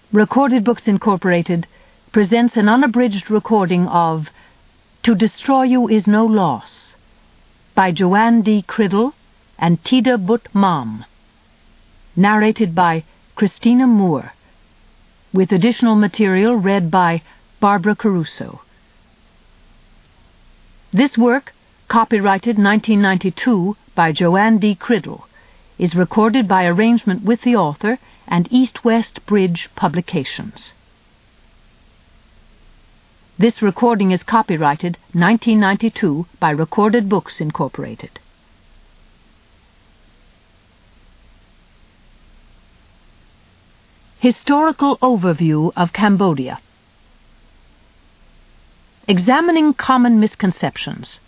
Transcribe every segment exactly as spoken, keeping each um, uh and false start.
Recorded Books Incorporated presents an unabridged recording of To Destroy You Is No Loss by Joanne D. Criddle and Tida Butt Mam, narrated by Christina Moore, with additional material read by Barbara Caruso. This work, copyrighted nineteen ninety-two by Joanne D. Criddle, is recorded by arrangement with the author and East West Bridge Publications. This recording is copyrighted nineteen ninety-two by Recorded Books Incorporated. Historical Overview of Cambodia. Examining Common Misconceptions.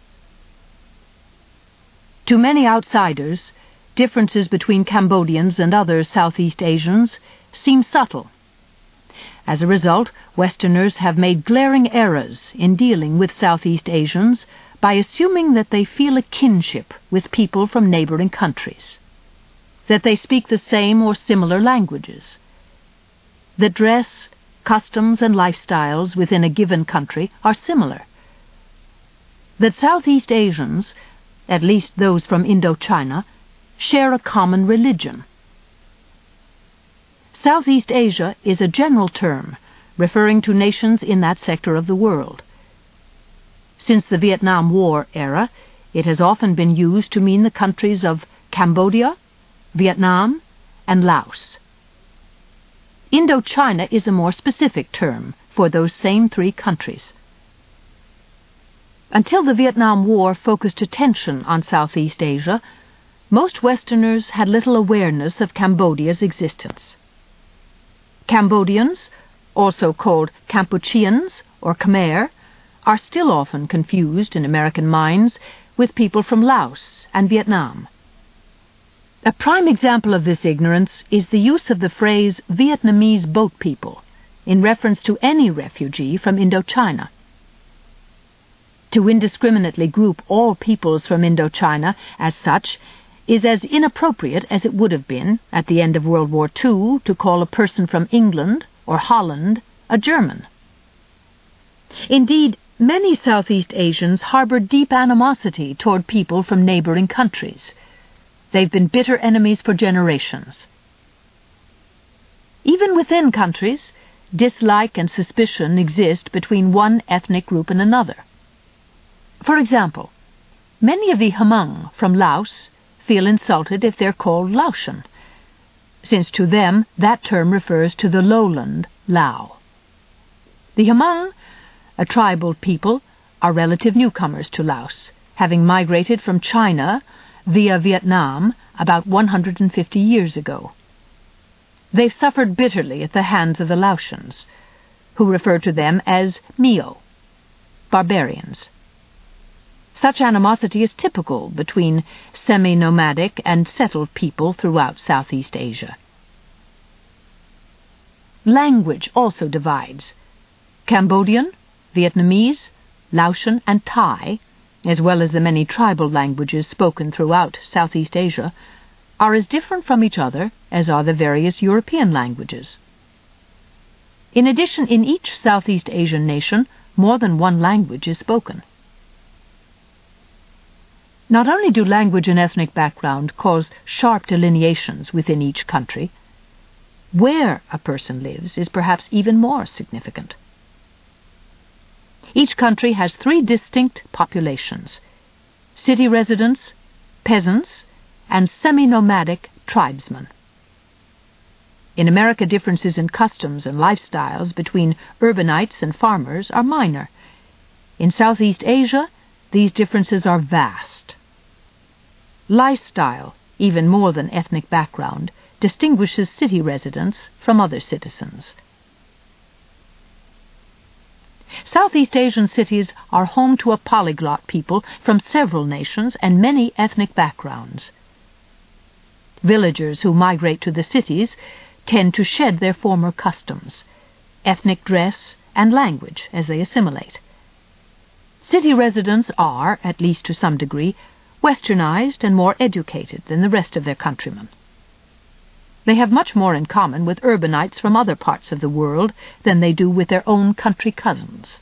To many outsiders, differences between Cambodians and other Southeast Asians seem subtle. As a result, Westerners have made glaring errors in dealing with Southeast Asians by assuming that they feel a kinship with people from neighboring countries, that they speak the same or similar languages, that dress, customs, and lifestyles within a given country are similar, that Southeast Asians, at least those from Indochina, share a common religion. Southeast Asia is a general term referring to nations in that sector of the world. Since the Vietnam War era, it has often been used to mean the countries of Cambodia, Vietnam, and Laos. Indochina is a more specific term for those same three countries. Until the Vietnam War focused attention on Southeast Asia, most Westerners had little awareness of Cambodia's existence. Cambodians, also called Kampucheans or Khmer, are still often confused in American minds with people from Laos and Vietnam. A prime example of this ignorance is the use of the phrase Vietnamese boat people in reference to any refugee from Indochina. To indiscriminately group all peoples from Indochina as such is as inappropriate as it would have been at the end of World War Two to call a person from England or Holland a German. Indeed, many Southeast Asians harbor deep animosity toward people from neighboring countries. They've been bitter enemies for generations. Even within countries, dislike and suspicion exist between one ethnic group and another. For example, many of the Hmong from Laos feel insulted if they're called Laotian, since to them that term refers to the lowland Lao. The Hmong, a tribal people, are relative newcomers to Laos, having migrated from China via Vietnam about one hundred fifty years ago. They've suffered bitterly at the hands of the Laotians, who refer to them as Mio, barbarians. Such animosity is typical between semi-nomadic and settled people throughout Southeast Asia. Language also divides. Cambodian, Vietnamese, Laotian, and Thai, as well as the many tribal languages spoken throughout Southeast Asia, are as different from each other as are the various European languages. In addition, in each Southeast Asian nation, more than one language is spoken. Not only do language and ethnic background cause sharp delineations within each country, where a person lives is perhaps even more significant. Each country has three distinct populations: city residents, peasants, and semi-nomadic tribesmen. In America, differences in customs and lifestyles between urbanites and farmers are minor. In Southeast Asia, these differences are vast. Lifestyle, even more than ethnic background, distinguishes city residents from other citizens. Southeast Asian cities are home to a polyglot people from several nations and many ethnic backgrounds. Villagers who migrate to the cities tend to shed their former customs, ethnic dress, and language as they assimilate. City residents are, at least to some degree, westernized and more educated than the rest of their countrymen. They have much more in common with urbanites from other parts of the world than they do with their own country cousins.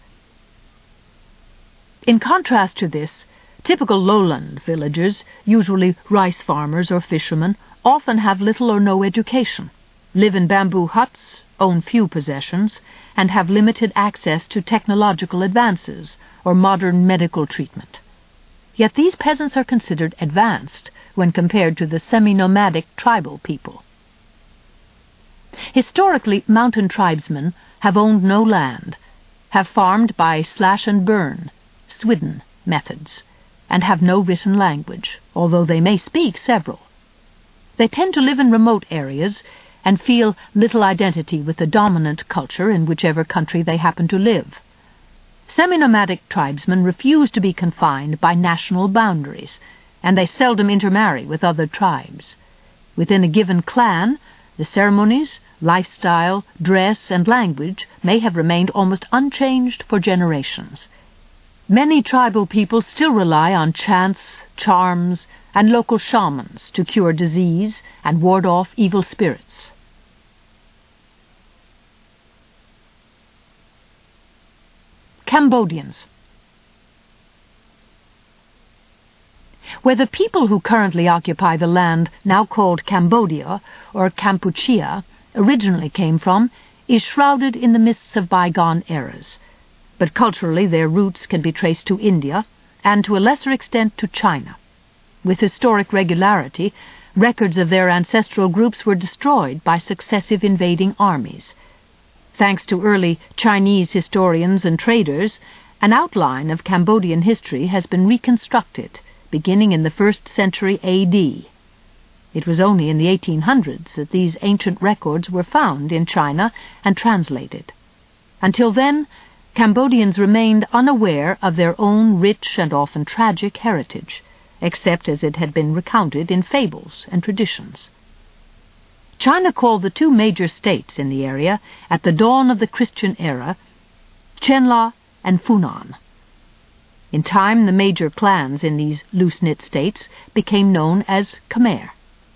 In contrast to this, typical lowland villagers, usually rice farmers or fishermen, often have little or no education, live in bamboo huts, own few possessions, and have limited access to technological advances or modern medical treatment. Yet these peasants are considered advanced when compared to the semi-nomadic tribal people. Historically, mountain tribesmen have owned no land, have farmed by slash-and-burn, swidden methods, and have no written language, although they may speak several. They tend to live in remote areas and feel little identity with the dominant culture in whichever country they happen to live. Semi-nomadic tribesmen refuse to be confined by national boundaries, and they seldom intermarry with other tribes. Within a given clan, the ceremonies, lifestyle, dress, and language may have remained almost unchanged for generations. Many tribal people still rely on chants, charms, and local shamans to cure disease and ward off evil spirits. Cambodians. Where the people who currently occupy the land now called Cambodia or Kampuchea originally came from is shrouded in the mists of bygone eras, but culturally their roots can be traced to India and to a lesser extent to China. With historic regularity, records of their ancestral groups were destroyed by successive invading armies. Thanks to early Chinese historians and traders, an outline of Cambodian history has been reconstructed, beginning in the first century A D. It was only in the eighteen hundreds that these ancient records were found in China and translated. Until then, Cambodians remained unaware of their own rich and often tragic heritage, except as it had been recounted in fables and traditions. China called the two major states in the area at the dawn of the Christian era Chenla and Funan. In time, the major clans in these loose-knit states became known as Khmer.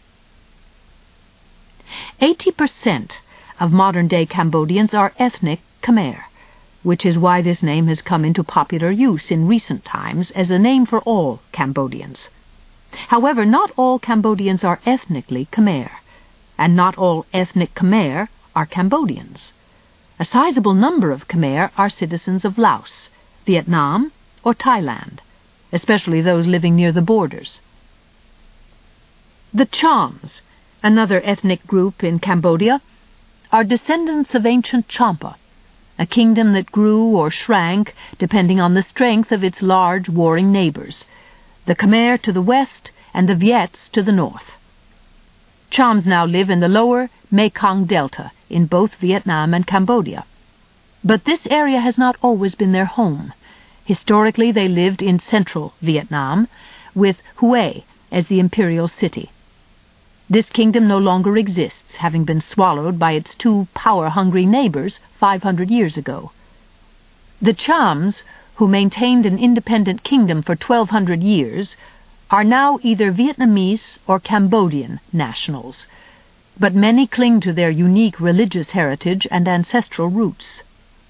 Eighty percent of modern-day Cambodians are ethnic Khmer, which is why this name has come into popular use in recent times as a name for all Cambodians. However, not all Cambodians are ethnically Khmer, and not all ethnic Khmer are Cambodians. A sizable number of Khmer are citizens of Laos, Vietnam, or Thailand, especially those living near the borders. The Chams, another ethnic group in Cambodia, are descendants of ancient Champa, a kingdom that grew or shrank depending on the strength of its large warring neighbors, the Khmer to the west and the Viets to the north. Chams now live in the lower Mekong Delta in both Vietnam and Cambodia. But this area has not always been their home. Historically, they lived in central Vietnam, with Hue as the imperial city. This kingdom no longer exists, having been swallowed by its two power-hungry neighbors five hundred years ago. The Chams, who maintained an independent kingdom for twelve hundred years, are now either Vietnamese or Cambodian nationals, but many cling to their unique religious heritage and ancestral roots.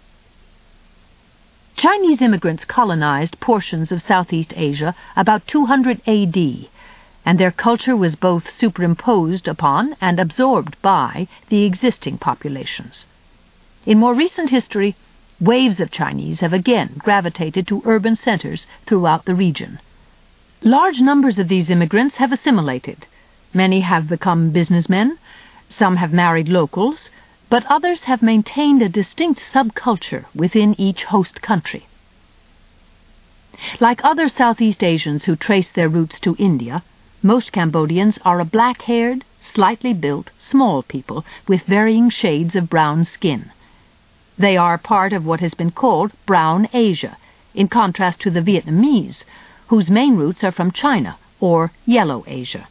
Chinese immigrants colonized portions of Southeast Asia about two hundred A D, and their culture was both superimposed upon and absorbed by the existing populations. In more recent history, waves of Chinese have again gravitated to urban centers throughout the region. Large numbers of these immigrants have assimilated. Many have become businessmen, some have married locals, but others have maintained a distinct subculture within each host country. Like other Southeast Asians who trace their roots to India, most Cambodians are a black-haired, slightly built, small people with varying shades of brown skin. They are part of what has been called Brown Asia, in contrast to the Vietnamese, whose main roots are from China, or Yellow Asia.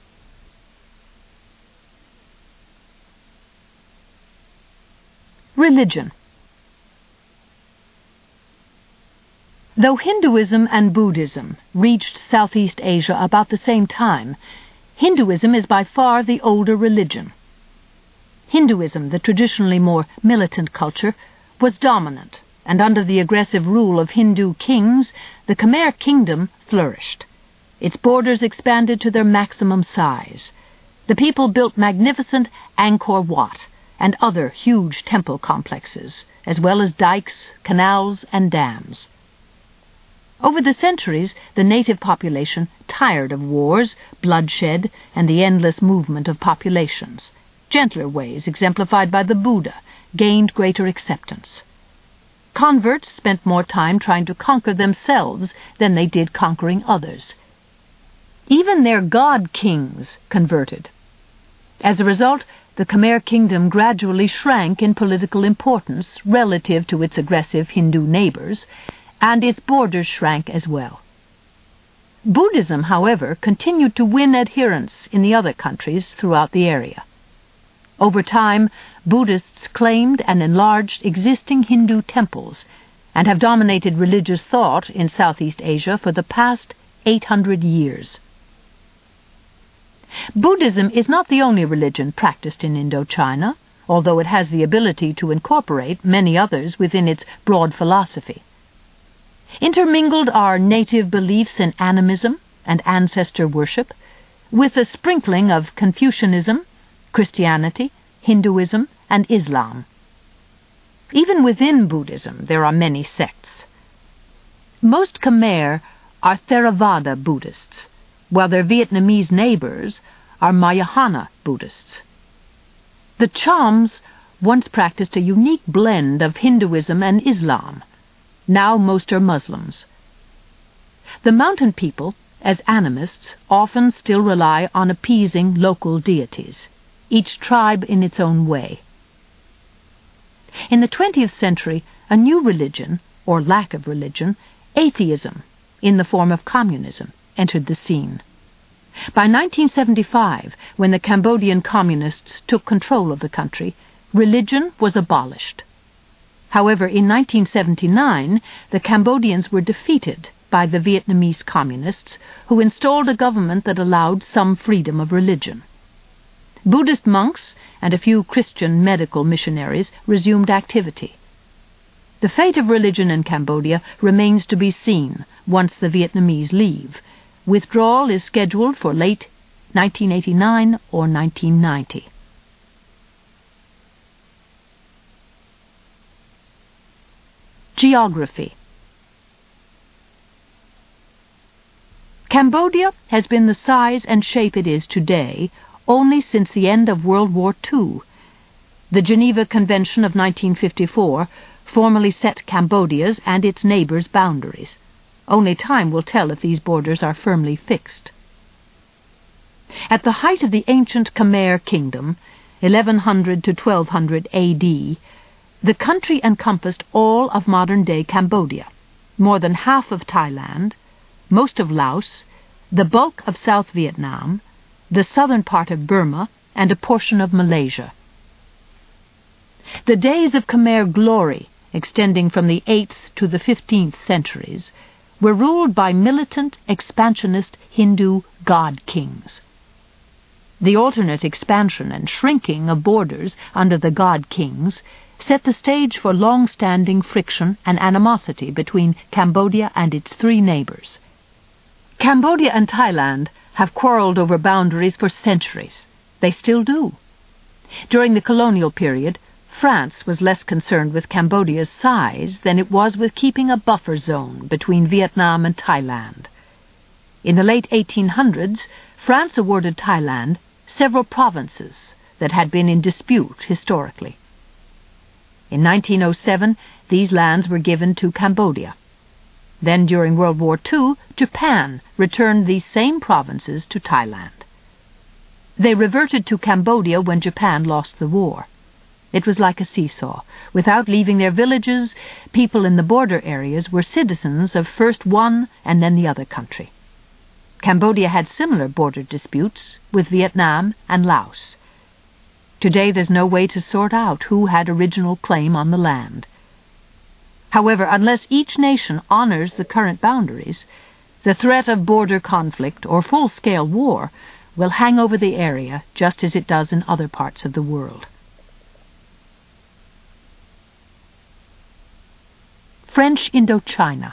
Religion. Though Hinduism and Buddhism reached Southeast Asia about the same time, Hinduism is by far the older religion. Hinduism, the traditionally more militant culture, was dominant, and under the aggressive rule of Hindu kings, the Khmer kingdom flourished. Its borders expanded to their maximum size. The people built magnificent Angkor Wat and other huge temple complexes, as well as dikes, canals, and dams. Over the centuries, the native population tired of wars, bloodshed, and the endless movement of populations. Gentler ways, exemplified by the Buddha, gained greater acceptance. Converts spent more time trying to conquer themselves than they did conquering others. Even their god-kings converted. As a result, the Khmer kingdom gradually shrank in political importance relative to its aggressive Hindu neighbors, and its borders shrank as well. Buddhism, however, continued to win adherents in the other countries throughout the area. Over time, Buddhists claimed and enlarged existing Hindu temples and have dominated religious thought in Southeast Asia for the past eight hundred years. Buddhism is not the only religion practiced in Indochina, although it has the ability to incorporate many others within its broad philosophy. Intermingled are native beliefs in animism and ancestor worship, with a sprinkling of Confucianism, Christianity, Hinduism, and Islam. Even within Buddhism, there are many sects. Most Khmer are Theravada Buddhists, while their Vietnamese neighbors are Mahayana Buddhists. The Chams once practiced a unique blend of Hinduism and Islam. Now most are Muslims. The mountain people, as animists, often still rely on appeasing local deities, each tribe in its own way. In the twentieth century, a new religion, or lack of religion, atheism, in the form of communism, entered the scene. By nineteen seventy-five, when the Cambodian communists took control of the country, religion was abolished. However, in nineteen seventy-nine, the Cambodians were defeated by the Vietnamese communists, who installed a government that allowed some freedom of religion. Buddhist monks and a few Christian medical missionaries resumed activity. The fate of religion in Cambodia remains to be seen once the Vietnamese leave. Withdrawal is scheduled for late nineteen eighty-nine or nineteen ninety. Geography. Cambodia has been the size and shape it is today only since the end of World War Two. The Geneva Convention of nineteen fifty-four formally set Cambodia's and its neighbors' boundaries. Only time will tell if these borders are firmly fixed. At the height of the ancient Khmer kingdom, eleven hundred to twelve hundred A D, the country encompassed all of modern-day Cambodia, more than half of Thailand, most of Laos, the bulk of South Vietnam, the southern part of Burma, and a portion of Malaysia. The days of Khmer glory, extending from the eighth to the fifteenth centuries, were ruled by militant, expansionist Hindu god-kings. The alternate expansion and shrinking of borders under the god-kings set the stage for long-standing friction and animosity between Cambodia and its three neighbors. Cambodia and Thailand have quarreled over boundaries for centuries. They still do. During the colonial period, France was less concerned with Cambodia's size than it was with keeping a buffer zone between Vietnam and Thailand. In the late eighteen hundreds, France awarded Thailand several provinces that had been in dispute historically. In nineteen oh seven, these lands were given to Cambodia. Then, during World War Two, Japan returned these same provinces to Thailand. They reverted to Cambodia when Japan lost the war. It was like a seesaw. Without leaving their villages, people in the border areas were citizens of first one and then the other country. Cambodia had similar border disputes with Vietnam and Laos. Today there's no way to sort out who had original claim on the land. However, unless each nation honors the current boundaries, the threat of border conflict or full-scale war will hang over the area just as it does in other parts of the world. French Indochina.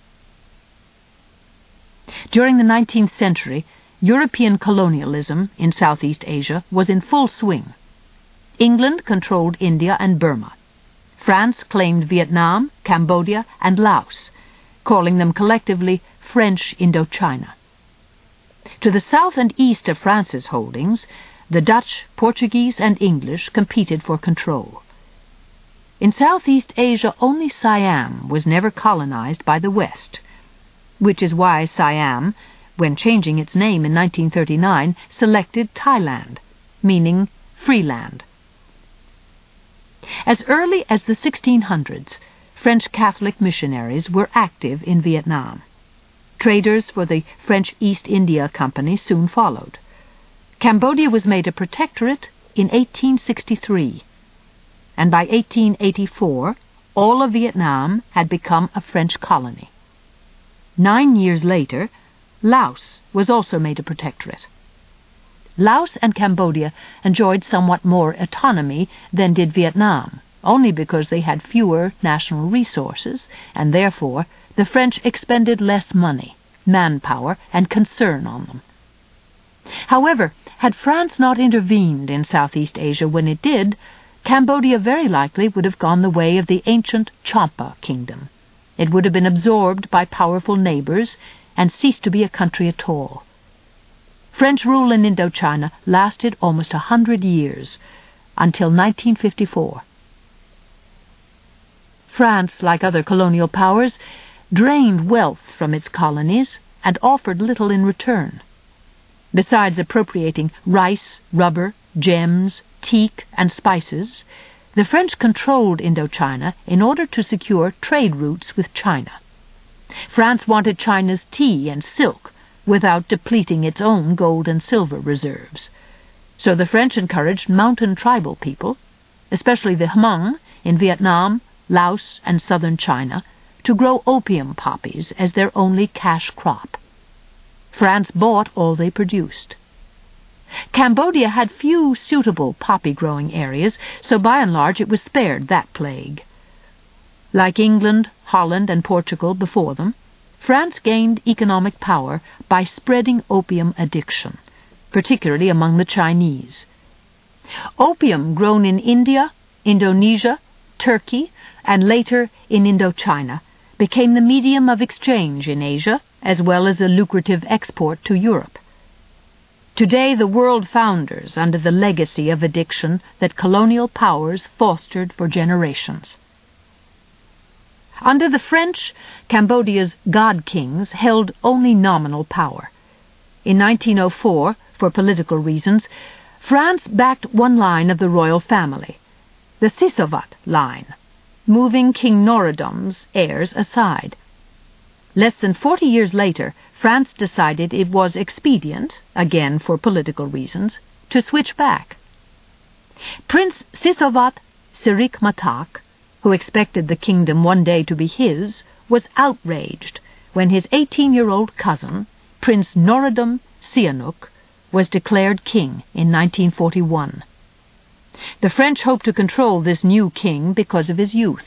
During the nineteenth century, European colonialism in Southeast Asia was in full swing. England controlled India and Burma. France claimed Vietnam, Cambodia, and Laos, calling them collectively French Indochina. To the south and east of France's holdings, the Dutch, Portuguese, and English competed for control. In Southeast Asia, only Siam was never colonized by the West, which is why Siam, when changing its name in nineteen thirty-nine, selected Thailand, meaning free land. As early as the sixteen hundreds, French Catholic missionaries were active in Vietnam. Traders for the French East India Company soon followed. Cambodia was made a protectorate in eighteen sixty-three, and by eighteen eighty-four, all of Vietnam had become a French colony. Nine years later, Laos was also made a protectorate. Laos and Cambodia enjoyed somewhat more autonomy than did Vietnam, only because they had fewer national resources, and therefore the French expended less money, manpower, and concern on them. However, had France not intervened in Southeast Asia when it did, Cambodia very likely would have gone the way of the ancient Champa kingdom. It would have been absorbed by powerful neighbors and ceased to be a country at all. French rule in Indochina lasted almost a hundred years, until nineteen fifty-four. France, like other colonial powers, drained wealth from its colonies and offered little in return. Besides appropriating rice, rubber, gems, teak, and spices, the French controlled Indochina in order to secure trade routes with China. France wanted China's tea and silk without depleting its own gold and silver reserves. So the French encouraged mountain tribal people, especially the Hmong in Vietnam, Laos, and southern China, to grow opium poppies as their only cash crop. France bought all they produced. Cambodia had few suitable poppy-growing areas, so by and large it was spared that plague. Like England, Holland, and Portugal before them, France gained economic power by spreading opium addiction, particularly among the Chinese. Opium grown in India, Indonesia, Turkey, and later in Indochina became the medium of exchange in Asia, as well as a lucrative export to Europe. Today the world founders under the legacy of addiction that colonial powers fostered for generations. Under the French, Cambodia's god kings held only nominal power. In nineteen oh four, for political reasons, France backed one line of the royal family, the Sisawat line, moving King Norodom's heirs aside. Less than forty years later, France decided it was expedient, again for political reasons, to switch back. Prince Sisawat Sirik Matak, who expected the kingdom one day to be his, was outraged when his eighteen-year-old cousin, Prince Norodom Sihanouk, was declared king in nineteen forty-one. The French hoped to control this new king because of his youth.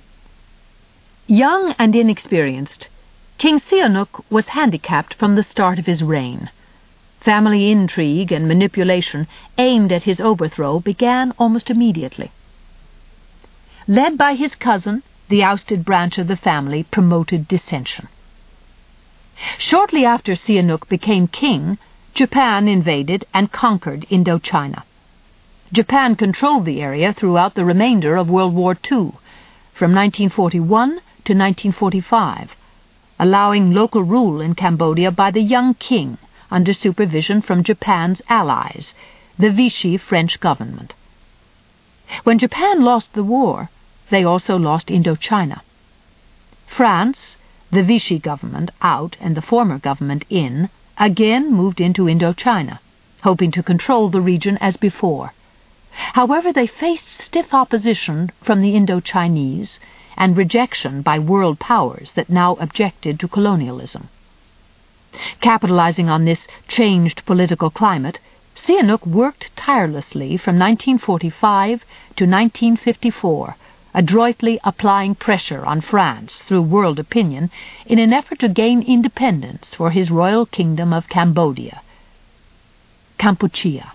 Young and inexperienced, King Sihanouk was handicapped from the start of his reign. Family intrigue and manipulation aimed at his overthrow began almost immediately. Led by his cousin, the ousted branch of the family promoted dissension. Shortly after Sihanouk became king, Japan invaded and conquered Indochina. Japan controlled the area throughout the remainder of World War Two, from nineteen forty-one to nineteen forty-five, allowing local rule in Cambodia by the young king under supervision from Japan's allies, the Vichy French government. When Japan lost the war, they also lost Indochina. France, the Vichy government out and the former government in, again moved into Indochina, hoping to control the region as before. However, they faced stiff opposition from the Indochinese and rejection by world powers that now objected to colonialism. Capitalizing on this changed political climate, Sihanouk worked tirelessly from nineteen forty-five to nineteen fifty-four, adroitly applying pressure on France through world opinion in an effort to gain independence for his royal kingdom of Cambodia, Kampuchea.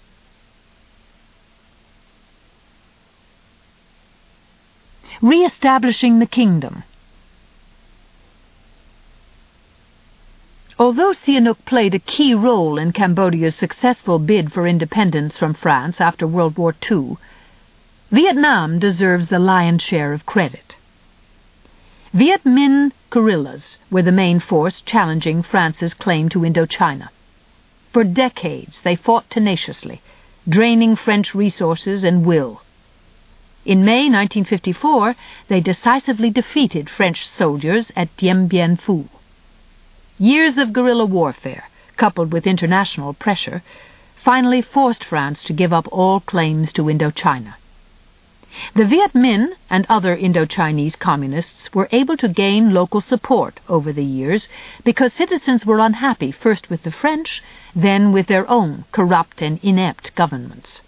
Re-establishing the kingdom. Although Sihanouk played a key role in Cambodia's successful bid for independence from France after World War Two, Vietnam deserves the lion's share of credit. Viet Minh guerrillas were the main force challenging France's claim to Indochina. For decades they fought tenaciously, draining French resources and will. In May nineteen fifty-four, they decisively defeated French soldiers at Dien Bien Phu. Years of guerrilla warfare, coupled with international pressure, finally forced France to give up all claims to Indochina. The Viet Minh and other Indochinese communists were able to gain local support over the years because citizens were unhappy first with the French, then with their own corrupt and inept governments.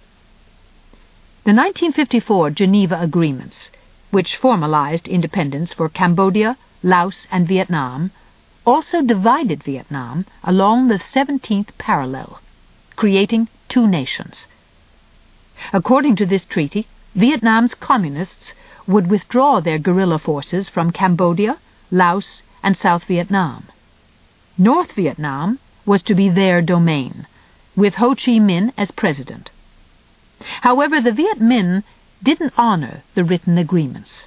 The nineteen fifty-four Geneva Agreements, which formalized independence for Cambodia, Laos, and Vietnam, also divided Vietnam along the seventeenth parallel, creating two nations. According to this treaty, Vietnam's communists would withdraw their guerrilla forces from Cambodia, Laos, and South Vietnam. North Vietnam was to be their domain, with Ho Chi Minh as president. However, the Viet Minh didn't honor the written agreements.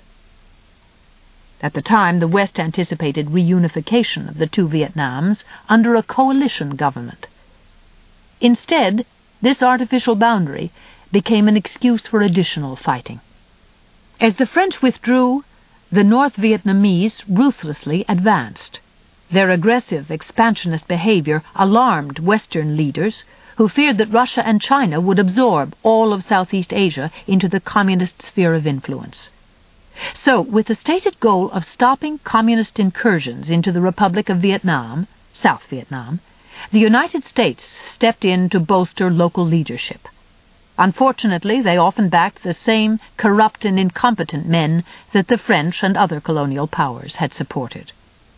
At the time, the West anticipated reunification of the two Vietnams under a coalition government. Instead, this artificial boundary became an excuse for additional fighting. As the French withdrew, the North Vietnamese ruthlessly advanced. Their aggressive, expansionist behavior alarmed Western leaders who feared that Russia and China would absorb all of Southeast Asia into the communist sphere of influence. So, with the stated goal of stopping communist incursions into the Republic of Vietnam, South Vietnam, the United States stepped in to bolster local leadership. Unfortunately, they often backed the same corrupt and incompetent men that the French and other colonial powers had supported.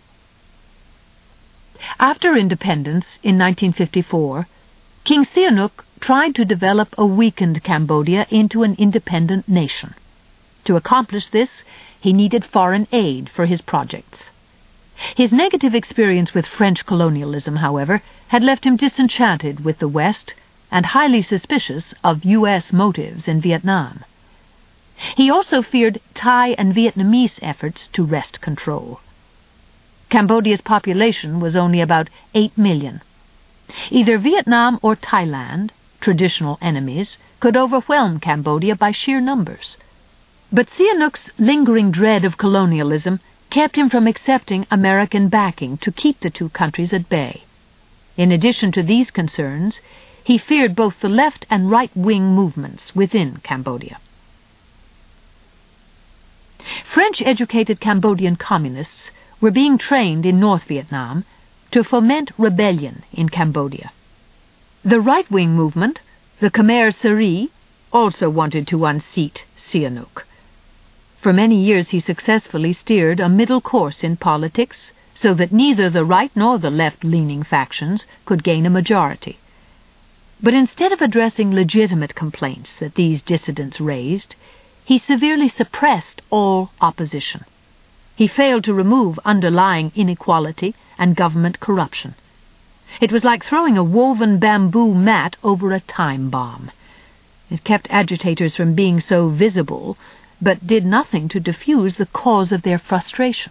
After independence in nineteen fifty-four, King Sihanouk tried to develop a weakened Cambodia into an independent nation. To accomplish this, he needed foreign aid for his projects. His negative experience with French colonialism, however, had left him disenchanted with the West and highly suspicious of U S motives in Vietnam. He also feared Thai and Vietnamese efforts to wrest control. Cambodia's population was only about eight million. Either Vietnam or Thailand, traditional enemies, could overwhelm Cambodia by sheer numbers. But Sihanouk's lingering dread of colonialism kept him from accepting American backing to keep the two countries at bay. In addition to these concerns, he feared both the left and right-wing movements within Cambodia. French-educated Cambodian communists were being trained in North Vietnam to foment rebellion in Cambodia. The right-wing movement, the Khmer Seri, also wanted to unseat Sihanouk. For many years he successfully steered a middle course in politics so that neither the right nor the left-leaning factions could gain a majority. But instead of addressing legitimate complaints that these dissidents raised, he severely suppressed all opposition. He failed to remove underlying inequality and government corruption. It was like throwing a woven bamboo mat over a time bomb. It kept agitators from being so visible, but did nothing to diffuse the cause of their frustration.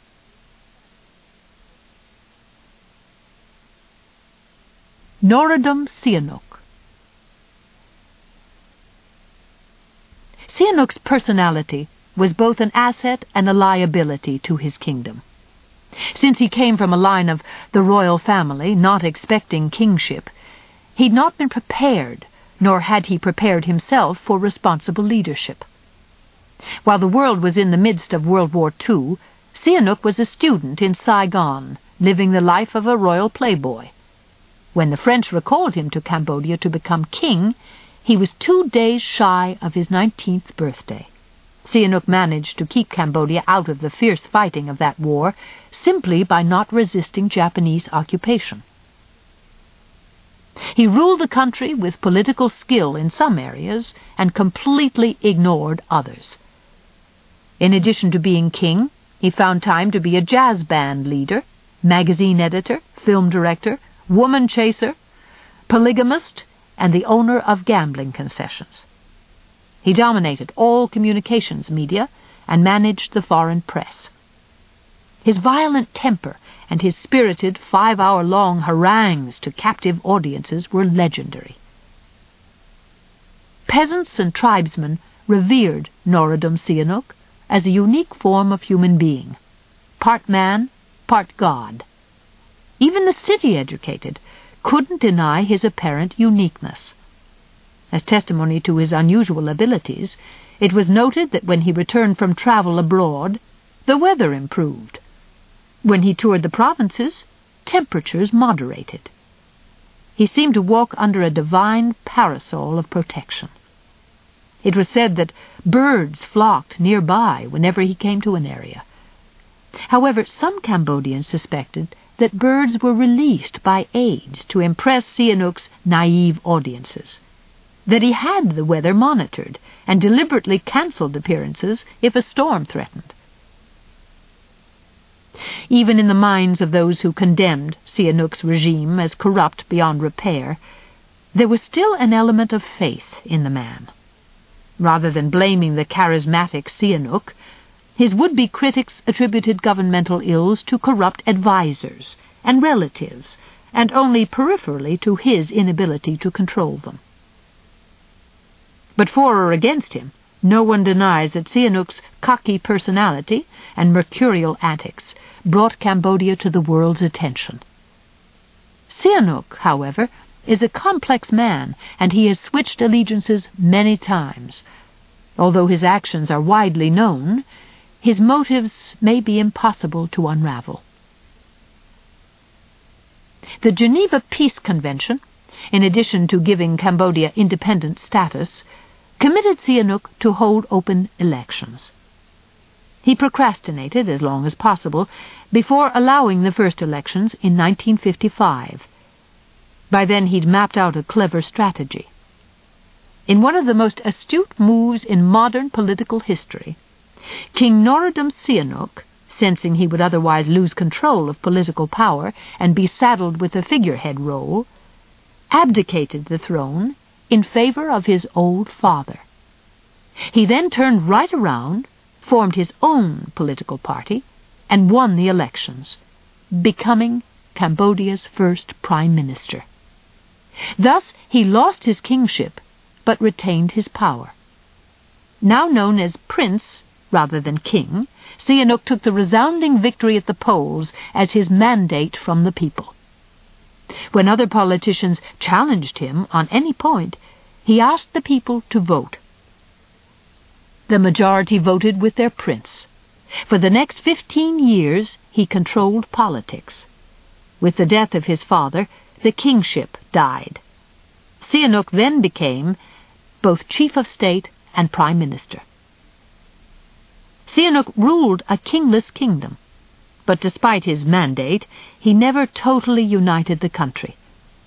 Norodom Sihanouk. Sihanouk's personality was both an asset and a liability to his kingdom. Since he came from a line of the royal family, not expecting kingship, he'd not been prepared, nor had he prepared himself for responsible leadership. While the world was in the midst of World War Two, Sihanouk was a student in Saigon, living the life of a royal playboy. When the French recalled him to Cambodia to become king, he was two days shy of his nineteenth birthday. Sihanouk managed to keep Cambodia out of the fierce fighting of that war simply by not resisting Japanese occupation. He ruled the country with political skill in some areas and completely ignored others. In addition to being king, he found time to be a jazz band leader, magazine editor, film director, woman chaser, polygamist, and the owner of gambling concessions. He dominated all communications media and managed the foreign press. His violent temper and his spirited five-hour-long harangues to captive audiences were legendary. Peasants and tribesmen revered Norodom Sihanouk as a unique form of human being, part man, part god. Even the city-educated couldn't deny his apparent uniqueness. As testimony to his unusual abilities, it was noted that when he returned from travel abroad, the weather improved. When he toured the provinces, temperatures moderated. He seemed to walk under a divine parasol of protection. It was said that birds flocked nearby whenever he came to an area. However, some Cambodians suspected that birds were released by aides to impress Sihanouk's naive audiences, that he had the weather monitored and deliberately cancelled appearances if a storm threatened. Even in the minds of those who condemned Sihanouk's regime as corrupt beyond repair, there was still an element of faith in the man. Rather than blaming the charismatic Sihanouk, his would-be critics attributed governmental ills to corrupt advisers and relatives, and only peripherally to his inability to control them. But for or against him, no one denies that Sihanouk's cocky personality and mercurial antics brought Cambodia to the world's attention. Sihanouk, however, is a complex man, and he has switched allegiances many times. Although his actions are widely known, his motives may be impossible to unravel. The Geneva Peace Convention, in addition to giving Cambodia independent status, committed Sihanouk to hold open elections. He procrastinated as long as possible before allowing the first elections in nineteen fifty-five. By then he'd mapped out a clever strategy. In one of the most astute moves in modern political history, King Norodom Sihanouk, sensing he would otherwise lose control of political power and be saddled with the figurehead role, abdicated the throne in favor of his old father. He then turned right around, formed his own political party, and won the elections, becoming Cambodia's first prime minister. Thus he lost his kingship, but retained his power. Now known as Prince rather than King, Sihanouk took the resounding victory at the polls as his mandate from the people. When other politicians challenged him on any point, he asked the people to vote. The majority voted with their prince. For the next fifteen years, he controlled politics. With the death of his father, the kingship died. Sihanouk then became both chief of state and prime minister. Sihanouk ruled a kingless kingdom, but despite his mandate, he never totally united the country.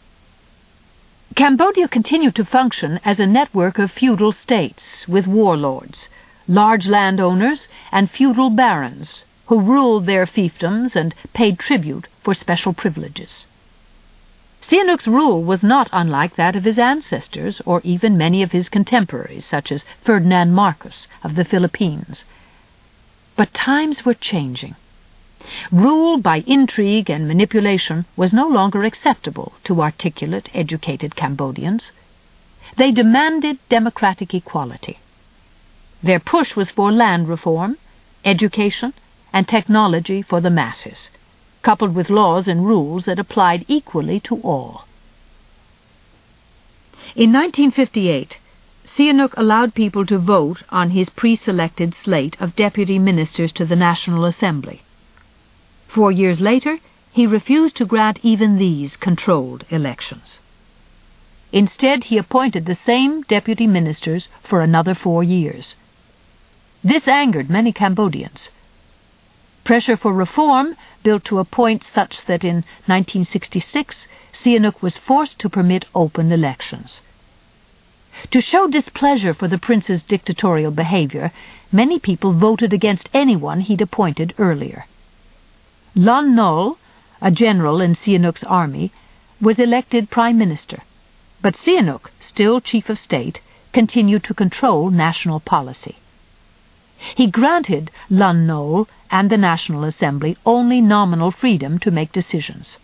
Cambodia continued to function as a network of feudal states with warlords, large landowners, and feudal barons who ruled their fiefdoms and paid tribute for special privileges. Sihanouk's rule was not unlike that of his ancestors or even many of his contemporaries, such as Ferdinand Marcos of the Philippines. But times were changing. Rule by intrigue and manipulation was no longer acceptable to articulate, educated Cambodians. They demanded democratic equality. Their push was for land reform, education, and technology for the masses, coupled with laws and rules that applied equally to all. In nineteen fifty-eight, Sihanouk allowed people to vote on his pre-selected slate of deputy ministers to the National Assembly. Four years later, he refused to grant even these controlled elections. Instead, he appointed the same deputy ministers for another four years. This angered many Cambodians. Pressure for reform built to a point such that in nineteen sixty-six, Sihanouk was forced to permit open elections. To show displeasure for the prince's dictatorial behavior, many people voted against anyone he'd appointed earlier. Lon Nol, a general in Sihanouk's army, was elected prime minister, but Sihanouk, still chief of state, continued to control national policy. He granted Lon Nol and the National Assembly only nominal freedom to make decisions.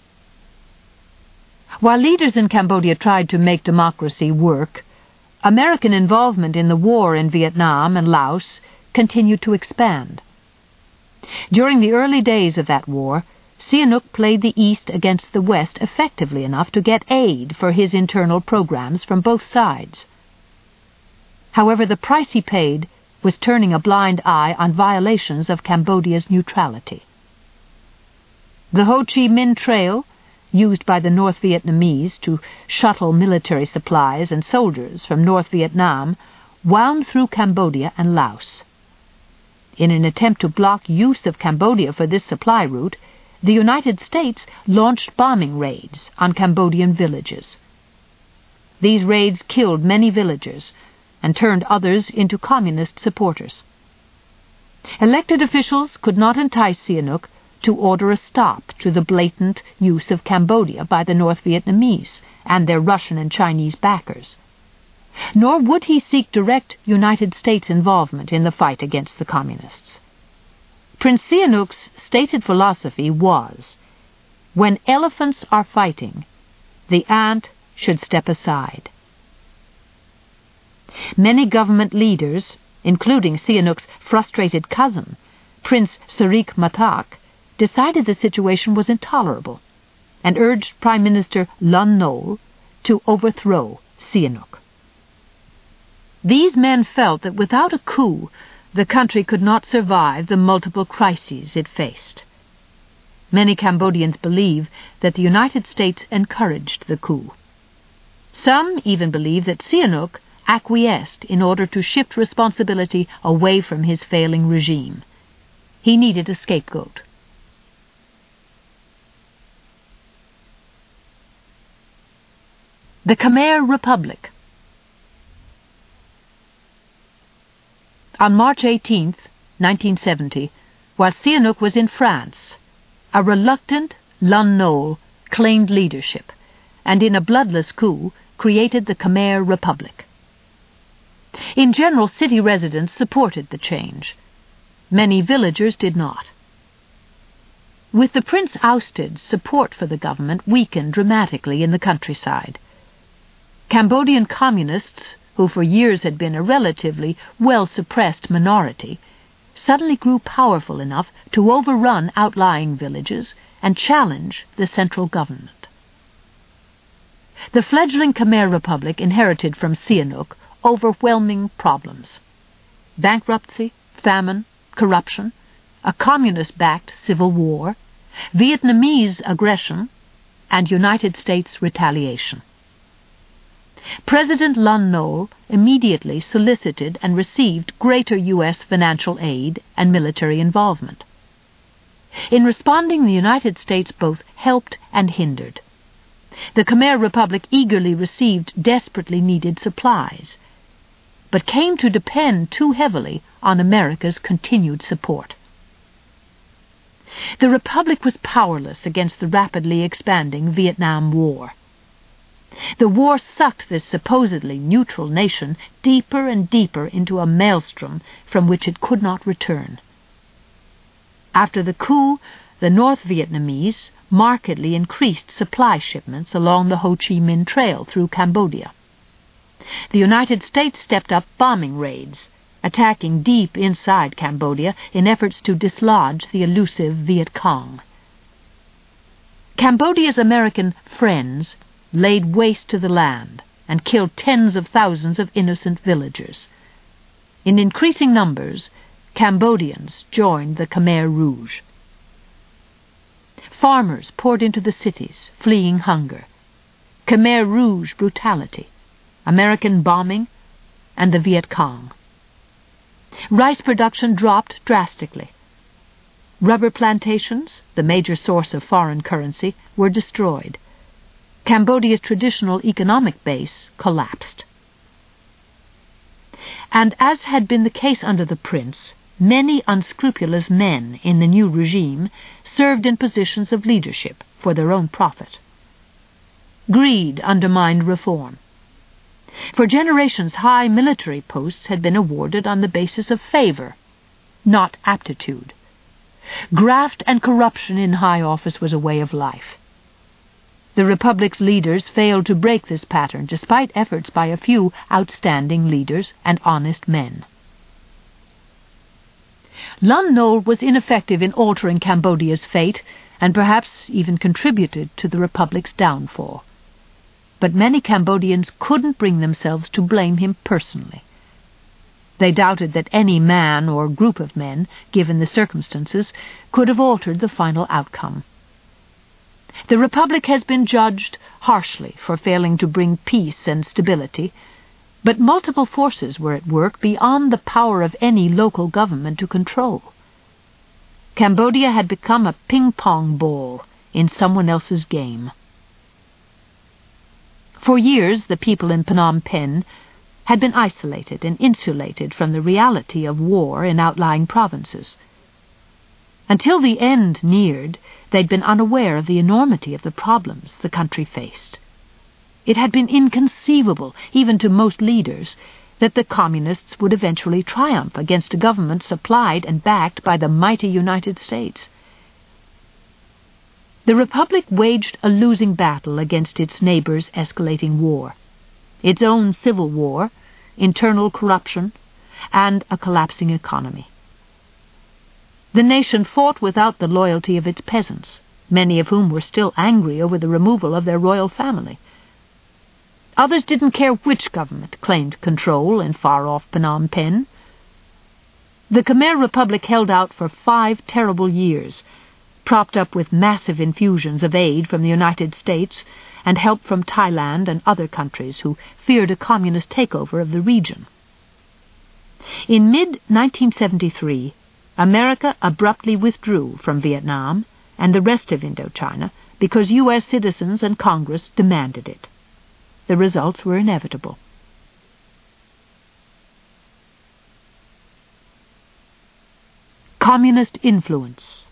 While leaders in Cambodia tried to make democracy work, American involvement in the war in Vietnam and Laos continued to expand. During the early days of that war, Sihanouk played the East against the West effectively enough to get aid for his internal programs from both sides. However, the price he paid was turning a blind eye on violations of Cambodia's neutrality. The Ho Chi Minh Trail, used by the North Vietnamese to shuttle military supplies and soldiers from North Vietnam, wound through Cambodia and Laos. In an attempt to block use of Cambodia for this supply route, the United States launched bombing raids on Cambodian villages. These raids killed many villagers and turned others into communist supporters. Elected officials could not entice Sihanouk to order a stop to the blatant use of Cambodia by the North Vietnamese and their Russian and Chinese backers. Nor would he seek direct United States involvement in the fight against the communists. Prince Sihanouk's stated philosophy was, when elephants are fighting, the ant should step aside. Many government leaders, including Sihanouk's frustrated cousin, Prince Siric Matak, decided the situation was intolerable and urged Prime Minister Lon Nol to overthrow Sihanouk. These men felt that without a coup, the country could not survive the multiple crises it faced. Many Cambodians believe that the United States encouraged the coup. Some even believe that Sihanouk acquiesced in order to shift responsibility away from his failing regime. He needed a scapegoat. The Khmer Republic. On March eighteenth, nineteen seventy, while Sihanouk was in France, a reluctant Lon Nol claimed leadership and in a bloodless coup created the Khmer Republic. In general, city residents supported the change. Many villagers did not. With the prince ousted, support for the government weakened dramatically in the countryside. Cambodian communists, who for years had been a relatively well-suppressed minority, suddenly grew powerful enough to overrun outlying villages and challenge the central government. The fledgling Khmer Republic inherited from Sihanouk overwhelming problems: bankruptcy, famine, corruption, a communist-backed civil war, Vietnamese aggression, and United States retaliation. President Lon Nol immediately solicited and received greater U S financial aid and military involvement. In responding, the United States both helped and hindered. The Khmer Republic eagerly received desperately needed supplies, but came to depend too heavily on America's continued support. The Republic was powerless against the rapidly expanding Vietnam War. The war sucked this supposedly neutral nation deeper and deeper into a maelstrom from which it could not return. After the coup, the North Vietnamese markedly increased supply shipments along the Ho Chi Minh Trail through Cambodia. The United States stepped up bombing raids, attacking deep inside Cambodia in efforts to dislodge the elusive Viet Cong. Cambodia's American friends laid waste to the land and killed tens of thousands of innocent villagers. In increasing numbers, Cambodians joined the Khmer Rouge. Farmers poured into the cities, fleeing hunger. Khmer Rouge brutality, American bombing, and the Viet Cong. Rice production dropped drastically. Rubber plantations, the major source of foreign currency, were destroyed. Cambodia's traditional economic base collapsed. And as had been the case under the prince, many unscrupulous men in the new regime served in positions of leadership for their own profit. Greed undermined reform. For generations, high military posts had been awarded on the basis of favor, not aptitude. Graft and corruption in high office was a way of life. The Republic's leaders failed to break this pattern, despite efforts by a few outstanding leaders and honest men. Lon Nol was ineffective in altering Cambodia's fate, and perhaps even contributed to the Republic's downfall. But many Cambodians couldn't bring themselves to blame him personally. They doubted that any man or group of men, given the circumstances, could have altered the final outcome. The Republic has been judged harshly for failing to bring peace and stability, but multiple forces were at work beyond the power of any local government to control. Cambodia had become a ping-pong ball in someone else's game. For years, the people in Phnom Penh had been isolated and insulated from the reality of war in outlying provinces. Until the end neared, they'd been unaware of the enormity of the problems the country faced. It had been inconceivable, even to most leaders, that the Communists would eventually triumph against a government supplied and backed by the mighty United States. The Republic waged a losing battle against its neighbors' escalating war, its own civil war, internal corruption, and a collapsing economy. The nation fought without the loyalty of its peasants, many of whom were still angry over the removal of their royal family. Others didn't care which government claimed control in far-off Phnom Penh. The Khmer Republic held out for five terrible years, propped up with massive infusions of aid from the United States and help from Thailand and other countries who feared a communist takeover of the region. In mid nineteen seventy-three, America abruptly withdrew from Vietnam and the rest of Indochina because U S citizens and Congress demanded it. The results were inevitable. Communist influence.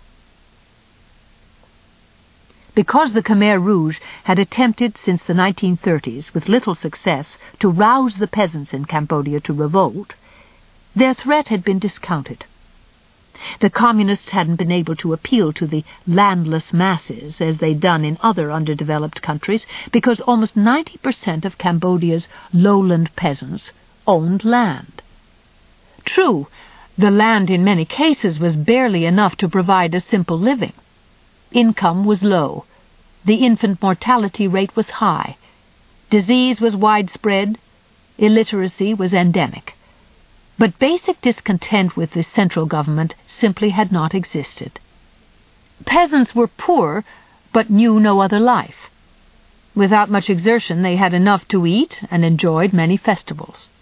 Because the Khmer Rouge had attempted since the nineteen thirties, with little success, to rouse the peasants in Cambodia to revolt, their threat had been discounted. The Communists hadn't been able to appeal to the landless masses as they'd done in other underdeveloped countries because almost ninety percent of Cambodia's lowland peasants owned land. True, the land in many cases was barely enough to provide a simple living. Income was low. The infant mortality rate was high. Disease was widespread. Illiteracy was endemic. But basic discontent with the central government simply had not existed. Peasants were poor, but knew no other life. Without much exertion, they had enough to eat and enjoyed many festivals.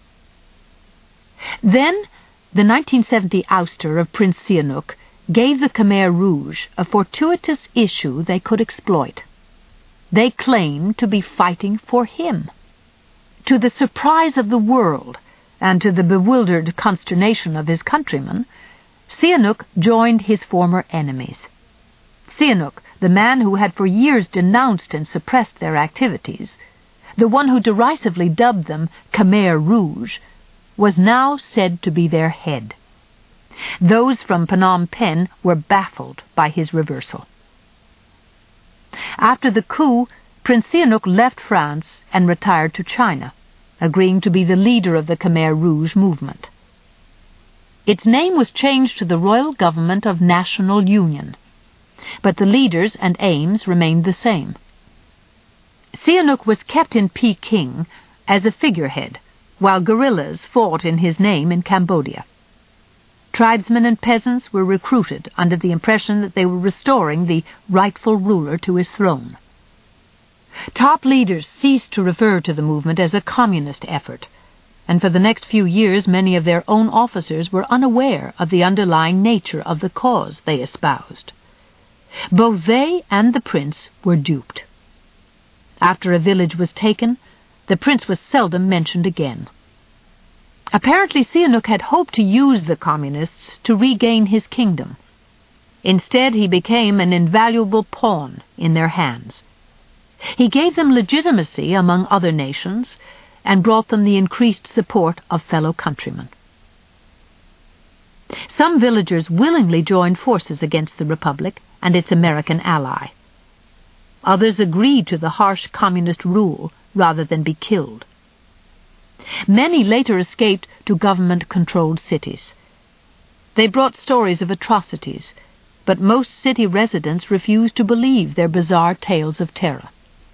Then, the nineteen seventy ouster of Prince Sihanouk gave the Khmer Rouge a fortuitous issue they could exploit. They claimed to be fighting for him. To the surprise of the world, and to the bewildered consternation of his countrymen, Sihanouk joined his former enemies. Sihanouk, the man who had for years denounced and suppressed their activities, the one who derisively dubbed them Khmer Rouge, was now said to be their head. Those from Phnom Penh were baffled by his reversal. After the coup, Prince Sihanouk left France and retired to China, agreeing to be the leader of the Khmer Rouge movement. Its name was changed to the Royal Government of National Union, but the leaders and aims remained the same. Sihanouk was kept in Peking as a figurehead, while guerrillas fought in his name in Cambodia. Tribesmen and peasants were recruited under the impression that they were restoring the rightful ruler to his throne. Top leaders ceased to refer to the movement as a communist effort, and for the next few years many of their own officers were unaware of the underlying nature of the cause they espoused. Both they and the prince were duped. After a village was taken, the prince was seldom mentioned again. Apparently Sihanouk had hoped to use the communists to regain his kingdom. Instead, he became an invaluable pawn in their hands. He gave them legitimacy among other nations and brought them the increased support of fellow countrymen. Some villagers willingly joined forces against the Republic and its American ally. Others agreed to the harsh communist rule rather than be killed. Many later escaped to government-controlled cities. They brought stories of atrocities, but most city residents refused to believe their bizarre tales of terror.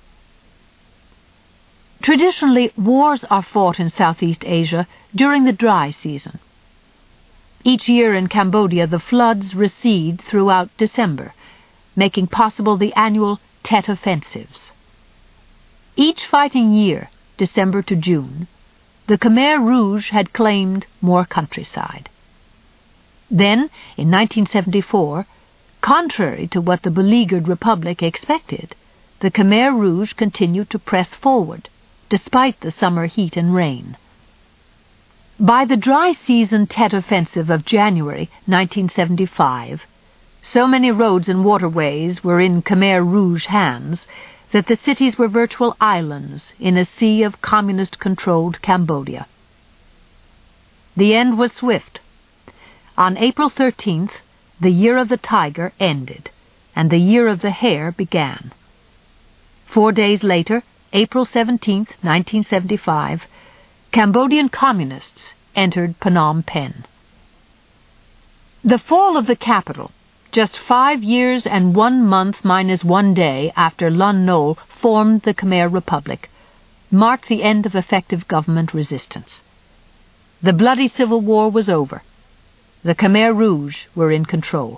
Traditionally, wars are fought in Southeast Asia during the dry season. Each year in Cambodia, the floods recede throughout December, making possible the annual Tet offensives. Each fighting year, December to June, the Khmer Rouge had claimed more countryside. Then, in nineteen seventy-four, contrary to what the beleaguered Republic expected, the Khmer Rouge continued to press forward, despite the summer heat and rain. By the dry season Tet offensive of January nineteen seventy-five, so many roads and waterways were in Khmer Rouge hands that the cities were virtual islands in a sea of communist-controlled Cambodia. The end was swift. On April thirteenth, the Year of the Tiger ended, and the Year of the Hare began. Four days later, April seventeenth, nineteen seventy-five, Cambodian communists entered Phnom Penh. The fall of the capital, just five years and one month minus one day after Lon Nol formed the Khmer Republic, marked the end of effective government resistance. The bloody civil war was over. The Khmer Rouge were in control.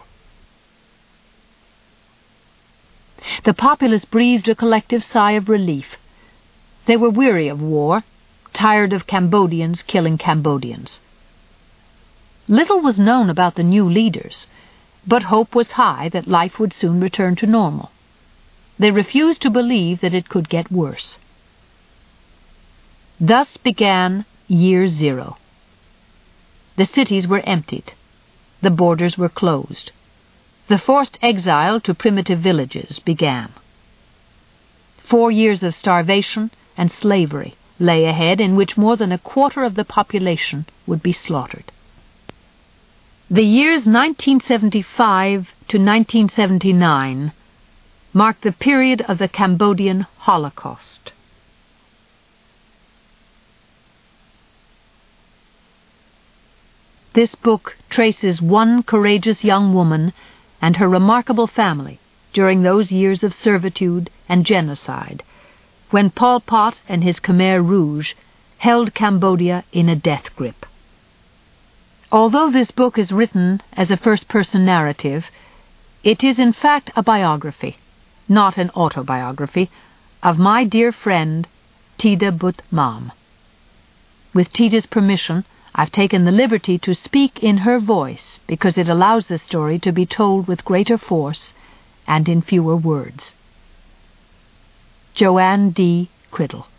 The populace breathed a collective sigh of relief. They were weary of war, tired of Cambodians killing Cambodians. Little was known about the new leaders, but hope was high that life would soon return to normal. They refused to believe that it could get worse. Thus began Year Zero. The cities were emptied. The borders were closed. The forced exile to primitive villages began. Four years of starvation and slavery lay ahead, in which more than a quarter of the population would be slaughtered. The years nineteen seventy-five to nineteen seventy-nine marked the period of the Cambodian Holocaust. This book traces one courageous young woman and her remarkable family during those years of servitude and genocide, when Pol Pot and his Khmer Rouge held Cambodia in a death grip. Although this book is written as a first-person narrative, it is in fact a biography, not an autobiography, of my dear friend, Thida But Mam. With Thida's permission, I've taken the liberty to speak in her voice because it allows the story to be told with greater force and in fewer words. Joanne D. Criddle.